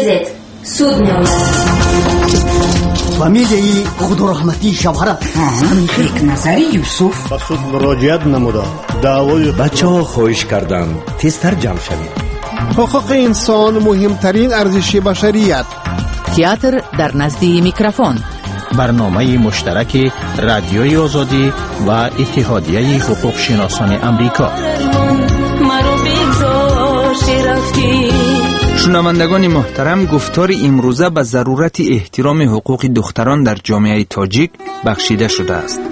بزد سود می‌آید. فامیلی خودرحمتی شوهرت یک نظری یوسف به سود مراجعت نموده دعوای بچه ها خواهش کردند تیزتر جمع شوید. حقوق انسان مهمترین ارزش بشریت. تئاتر در نزد میکروفون، برنامه مشترک رادیوی آزادی و اتحادیه حقوق شناسان امریکا. شنوندگان محترم، گفتار امروزه به ضرورت احترام حقوق دختران در جامعه تاجیک بخشیده شده است.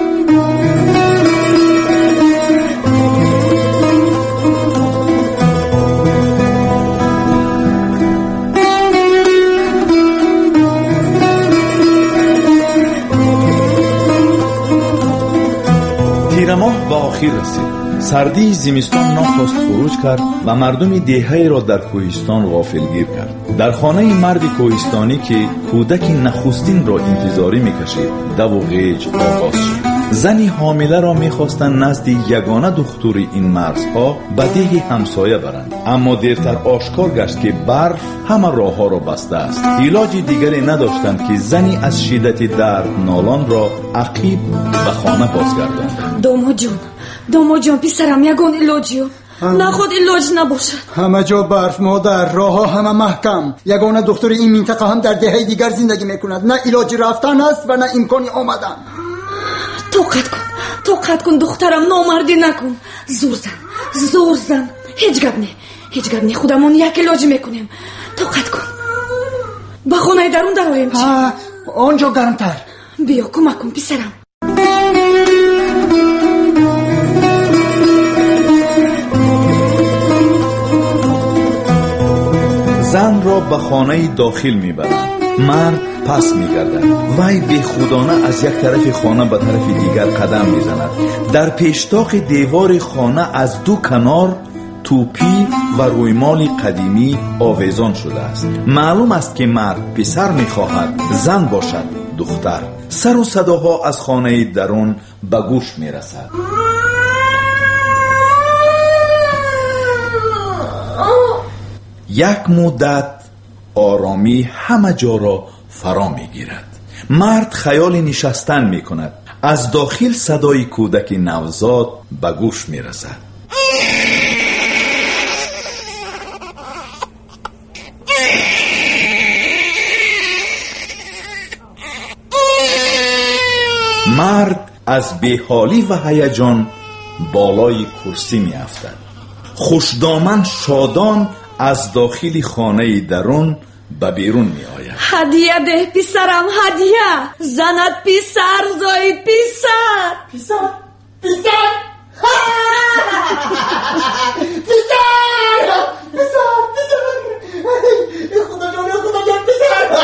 تیر ماه به آخر رسید. سردی زمستان نخواست خروج کرد و مردم دهه‌ای را در کوهستان غافلگیر کرد. در خانه مرد کوهستانی که کودک نخستین را انتظاری میکشید دو و غیج آغاز شد. زنی حامله را میخواستند نزد یگانه دکتر این مرزها به ده همسایه برند، اما دیرتر آشکار گشت که برف همه راه ها را بسته است. علاج دیگری نداشتند که زنی از شدت درد نالان را عقیب به خانه بازگرداند. داماد جان پسرم یگان علاجیو نخود علاج نباشد. همه جا برف مادر، راه ها همه محکم. یگانه دکتر این منطقه هم در دهه دیگر زندگی میکند. نه علاج رفتن است و نه امکانی آمدن. توقت کن دخترم، نامردی نکن. زور زن. هیچ گپ نه خودمون یک علاج میکنیم. توقت کن. با خانه درون درویم چی؟ آنجا گرمتر. بیا کمک کن پسرم. زن را به خانه داخل میبرند. مرد پس میگردد. وی بیخودانه از یک طرف خانه به طرف دیگر قدم میزند. در پیشتاق دیوار خانه از دو کنار توپی و رویمال قدیمی آویزان شده است. معلوم است که مرد پسر میخواهد، زن باشد دختر. سر و صداها از خانه درون به گوش میرسد. یک مدت آرامی همه جا را فرا میگیرد. مرد خیال نشستن میکند. از داخل صدای کودک نوزاد به گوش میرسد. مرد از بیحالی و هیجان بالای کرسی میافتد. خوشدامن شادان از داخل خانه درون به بیرون می آید. هدیه ده پسرم، هدیه. زنت پسر زاید پسر. خدا جان پسر.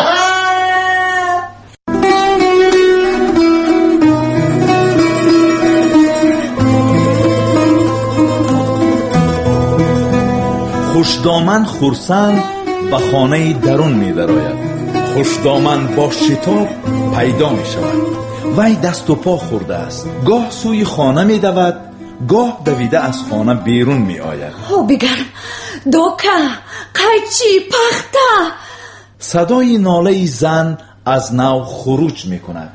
خوشدامن خرسند به خانه درون می درآید. خوشدامن با شتاب پیدا می شود. وی دست و پا خورده است. گاه سوی خانه می دود، گاه دویده از خانه بیرون می آید. بگرم دوکا قیچی پخته. صدای ناله زن از نو خروج می کند.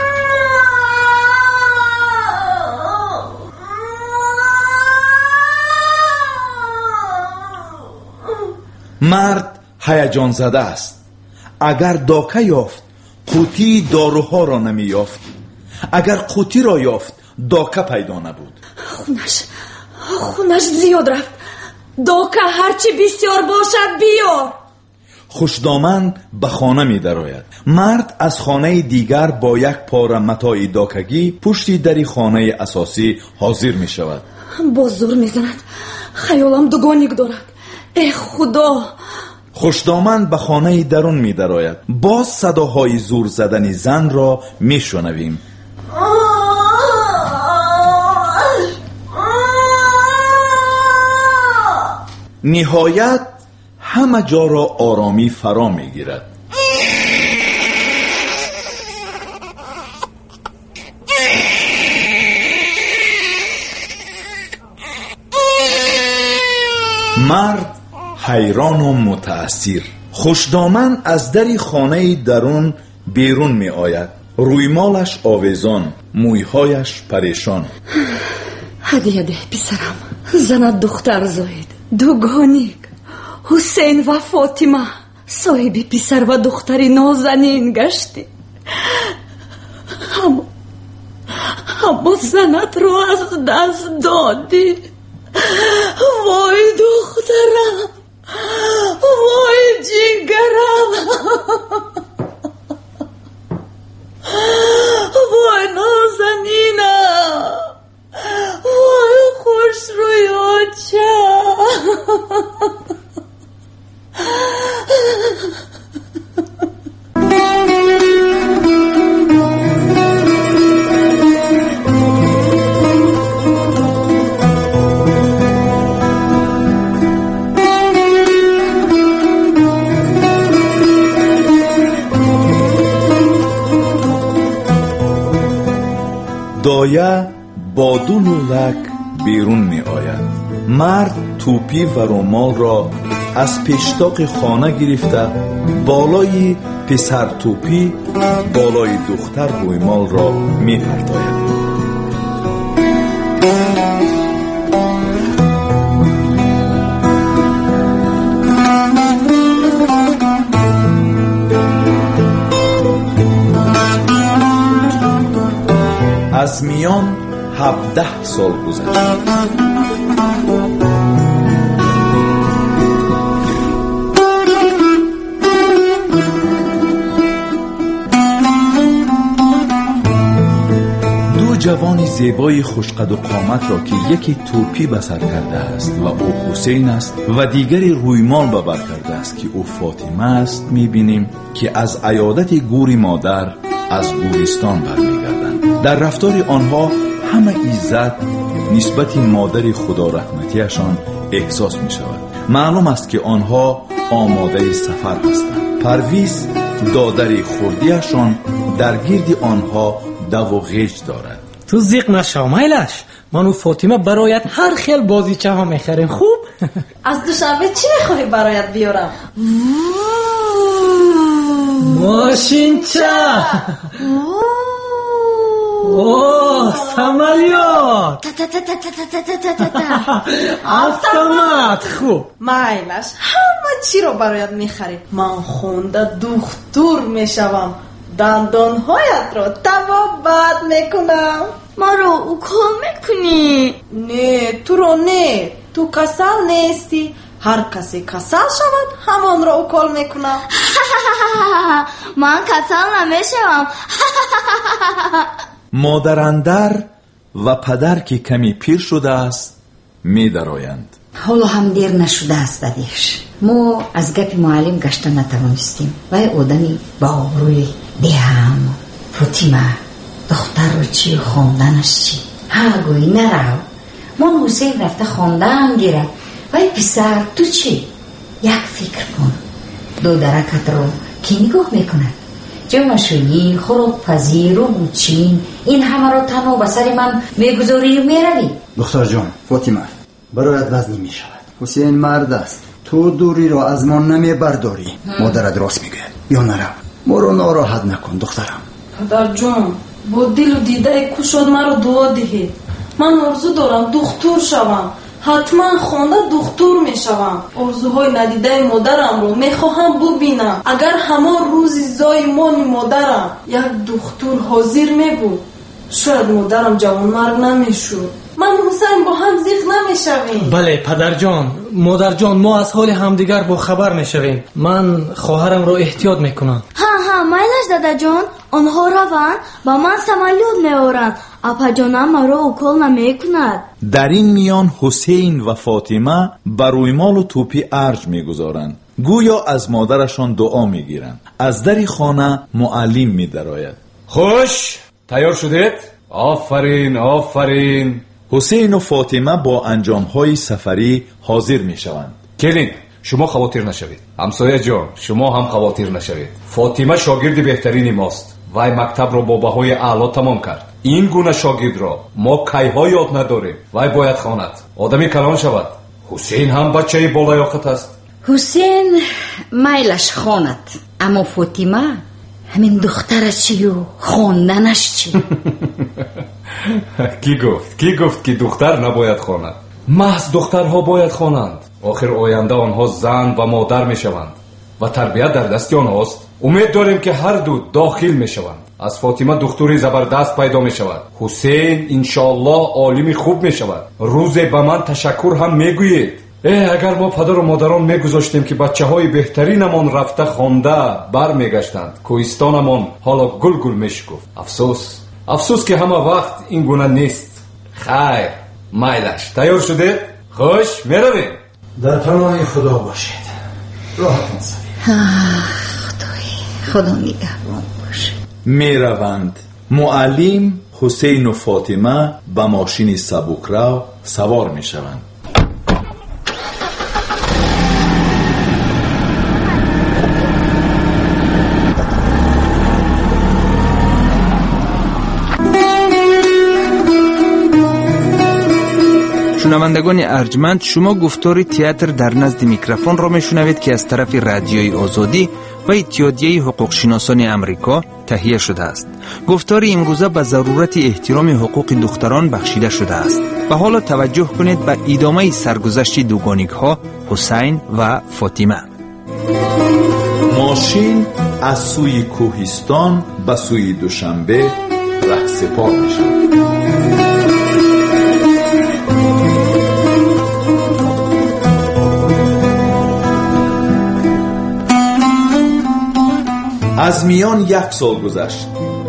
مرد هیجان زده است. اگر داکه یافت قوطی داروها را نمی یافت. اگر قوطی را یافت داکه پیدا نبود. خونش زیاد رفت. داکه هرچی بسیار باشد بیار. خوشدامن به خانه می درآید. مرد از خانه دیگر با یک پاره متاع داکگی پشت در خانه اساسی حاضر می شود. با زور می زند. خیالم دوگانیک دارد. ای خدا. خوشدامن به خانه درون می درآید. باز صداهای زور زدن زن را می شنویم. نهایت همه جا را آرامی فرا می گیرد. مرد حیران و متأثر خوشدامن از در خانه درون بیرون می آید. رویمالش آویزان، مویهایش پریشان. هده پسرم، زن دختر زاید، دوگانیک حسین و فاطمه صاحب پسر و دختری نازنین گشتی. اما زنت رو از دست دادی. وای دخترم، وای جیگرم، وای نازنینم، وای خوش رویاچه. دایه با دو لولک بیرون می آید. مرد توپی و رومال را از پیشتاق خانه گرفته بالای پسر توپی بالای دختر رومال را می پرتاید. از میان 17 سال گذشت. دو جوان زیبای خوشقد و قامت را که یکی توپی به سر کرده است و او حسین است و دیگری رویمال به بر کرده است که او فاطمه است می‌بینیم که از عیادت گوری مادر از گورستان برمیگردند. در رفتار آنها همه عزت نسبت مادر خدا رحمتیشان احساس می شود. معلوم است که آنها آماده سفر هستند. پرویز دادر خوردیشان در گرد آنها دو و غیج دارد. تو زیق نشو میلش، من و فاطمه برایت هر خیل بازیچه ها میخریم. خوب؟ از دوشنبه چی میخوای برایت بیارم؟ ماشینچه، اوه سمالیات، автомат. خوب میلش، همه چی رو برایت میخریم. من خونده دختور میشوم، دندانهایت رو تبا بد میکنم. ما رو اوکل میکنی؟ نه تو رو نه، تو کسل نیستی. هر کسی کسل شود همان را اوکل میکنم. من کسل نمیشوم. مادر اندر و پدر که کمی پیر شده است می درآیند. حالا هم دیر نشده است دادیش. ما از گپ معلم گشته نتوانستیم. وای آدمی با روی دیهم فاطمه دختر رو چی خواندنش چی؟ ها گوی نرو. من حسین رفته خواندن گیره. وای پسر تو چی؟ یک فکر کن. دو درکت رو کی نگاه میکند؟ جمعشویی، خلق پذیر و بوچین، این همه رو تنها به سر من میگذاری و میروی. دختر جان، فاطمه برایت وزنی میشود. حسین مرد است، تو دوری را از ما نمی برداری. مادرت راست میگه. یا نرو، ما رو ناراحت نکن دخترم. پدر جان، با دل و دیده کشاد مرا دعا دهید. من آرزو دارم دختور شوم. حتما خونده دختور میشوم. آرزوهای ندیده مادرم رو میخواهم ببینم. اگر همان روزی زایمان مادرم یک دختور حاضر میبود، شاید مادرم جوان مرگ نمیشود. من حسین با هم زیق نمیشویم. بله پدر جان، مادر جان، ما از حال همدیگر با خبر میشویم. من خواهرم رو احتیاط میکنم. ها میلش دادا جان، آنها روان با من سمالیات میارند. اپا جانم مرا اوکل نمیکند. در این میان حسین و فاطمه بر رویمال و توپی ارج میگذارند. گویا از مادرشان دعا میگیرند. از در خانه معلم میدرآید. خوش تیار شدید؟ آفرین آفرین. حسین و فاطمه با انجامهای سفری حاضر میشوند. کلین شما خواطر نشوید. همسایه جان شما هم خواطر نشوید. فاطمه شاگرد بهترین ماست. وای مکتب رو با بهای اعلا تمام کرد. این گونه شاگرد را ما کیها یاد نداریم. وای باید خواند، آدمی کلان شود. حسین هم بچه بالایاقت است. حسین میلش خواند، اما فاطمه همین دخترش چی و خواندنش چی؟ کی گفت که دختر نباید خواند؟ محض دخترها باید خوانند. آخر آینده آنها زن و مادر می شوند و تربیت در دست آنهاست. امید داریم که هر دو داخل می شوند. از فاطمه دختری زبردست پیدا می شود. حسین انشاءالله عالمی خوب می شود. روز به من تشکر هم می گوید. اگر ما پدر و مادران می گذاشتیم که بچه های بهترینمان رفته خونده بر می گشتند، کوهستانمان حالا گل گل می شکفت. افسوس که همه وقت این گونه نیست. خیر، میلش تیار شده؟ خوش می رویم. در پناه خدا باشید. راحتون سوید. خدا نگهبان باشه. می روند. معلم حسین و فاطمه به ماشین سبکرو سوار می شوند. شنوندگان ارجمند، شما گفتار تئاتر در نزد میکروفون را میشنوید که از طرف رادیوی آزادی و اتحادیه حقوق شناسان امریکا تهیه شده است. گفتار امروزه به ضرورت احترام حقوق دختران بخشیده شده است. و حالا توجه کنید به ادامه سرگذشت دوگانگی ها حسین و فاطمه. ماشین از سوی کوهستان به سوی دوشنبه رهسپار می شود. از میان 1 سال گذشت.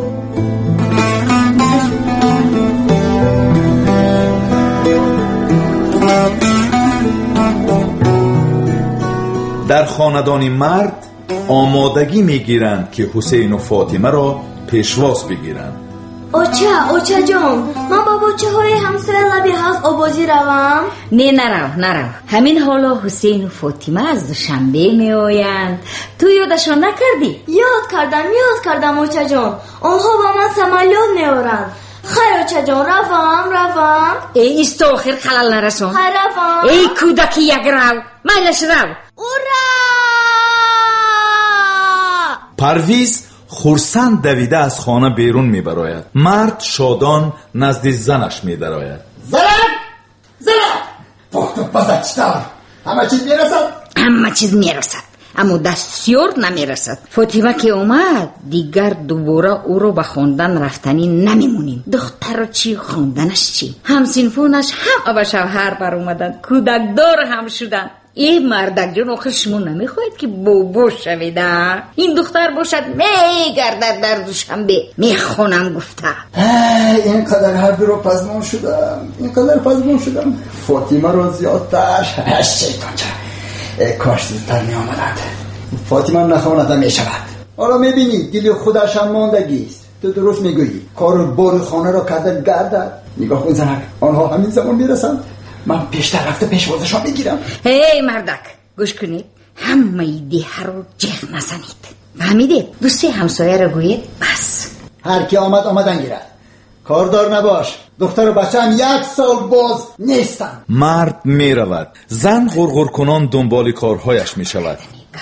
در خاندان مرد آمادگی میگیرند که حسین و فاطمه را پیشواز بگیرند. اوچه جان، من با بچه های همسر لبی هست آبازی روم؟ نه نرو. همین حالا حسین و فاطمه از دوشنبه می آیند. تو یادشان نکردی؟ یاد کردم اوچه جان. آنها با من سمالیات می آورند. خیر اوچه جان، روم. ای ایستو آخر خلال نرسون. خیر روم. ای کودکی یک رو، میلش رو. اورا! پرویز خرسند دویده از خانه بیرون می براید. مرد شادان نزد زنش می دراید. زنم پخت و پزشتار همه چیز می رسد. اما دستیار نمی رسد. فاطمه که اومد دیگر دوباره او رو به خواندن رفتنی نمی مونیم. دختر چی خواندنش چی؟ همسینفونش هم به شوهر بر اومدن، کودکدار هم شدن. این مردک جون آخر شما نمیخواید که بابا شویده؟ این دختر باشد میگردد در دوشنبه میخونم گفته. اینقدر هر دو رو پزمان شدم. فاطمه رو زیادتر شیطان کاش زودتر می آمدند. فاطمه نخواند میشود. حالا میبینی دل خودش هم ماندگی است. تو درست میگویی. کار بار خانه را کردن گردد. نگاه کن زنک، آنها همین زمان میرسند. من پیشتر رفته پیشوازشان میگیرم. هی مردک گوش کنید، همه دیه رو جغ نزنید. فهمیدید؟ دوستی همسایه رو گویید بس. هر کی آمدن گیرد. کاردار نباش. دختر و بچه هم 1 سال باز نیستن. مرد می رود. زن غرغر کنان دنبال کارهایش می شود.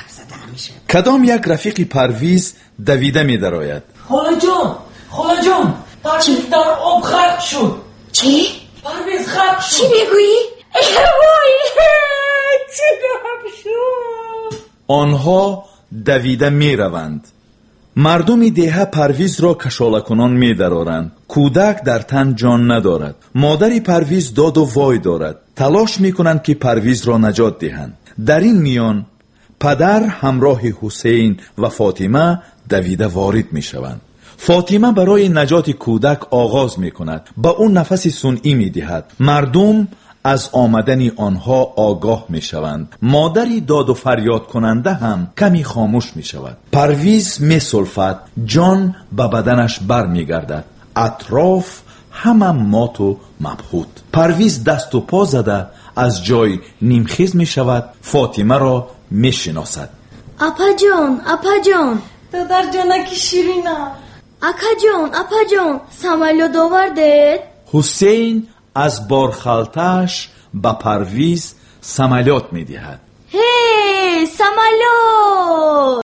کدام یک رفیق پرویز دویده می دراید. خاله جان پرویز در آب خرق شد. چی؟ پرویز خرق شد. چی میگویی؟ وای چی گم شد؟ آنها دویده می روند. مردم دیه پرویز را کشاله کنان می درارند. کودک در تن جان ندارد. مادر پرویز داد و وای دارد. تلاش می کنند که پرویز را نجات دهند. در این میان پدر همراه حسین و فاطمه دویده وارد می شوند. فاطمه برای نجات کودک آغاز می کند. با اون نفس صنعی می دهد. مردم از آمدن آنها آگاه می شوند. مادری داد و فریاد کننده هم کمی خاموش می شود. پرویز می سلفد. جان به بدنش بر می گردد. اطراف همه مات و مبهوت. پرویز دست و پا زده از جای نیمخیز می شود. فاطمه را می شناسد. اپا جان دادر جانکی شیرینه. اپا جان سمالیات آوردید؟ حسین از بارخالتش به پرویز سمالیات می دهد. هی، самолет!